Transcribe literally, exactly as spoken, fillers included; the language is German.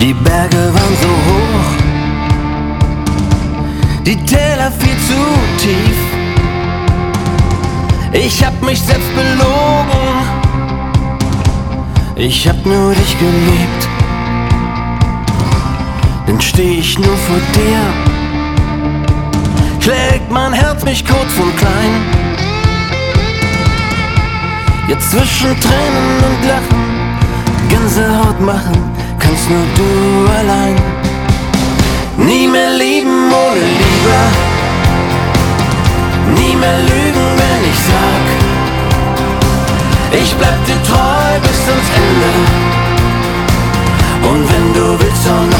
Die Berge waren so hoch, die Täler viel zu tief. Ich hab mich selbst belogen, ich hab nur dich geliebt. Dann steh ich nur vor dir, schlägt mein Herz mich kurz und klein. Jetzt zwischen Tränen und Lachen, Gänsehaut machen, kannst nur du allein. Nie mehr lieben ohne Liebe, nie mehr lügen, wenn ich sag, ich bleib dir treu bis ans Ende. Und wenn du willst, auch